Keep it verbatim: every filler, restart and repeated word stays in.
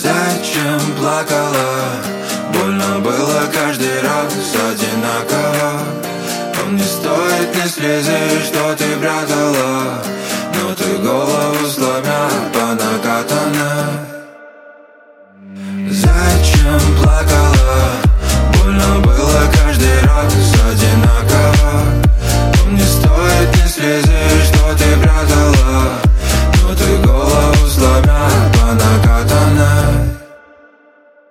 Зачем плакала? Больно было каждый раз одинаково. Он не стоит ни слезы, что ты прятала.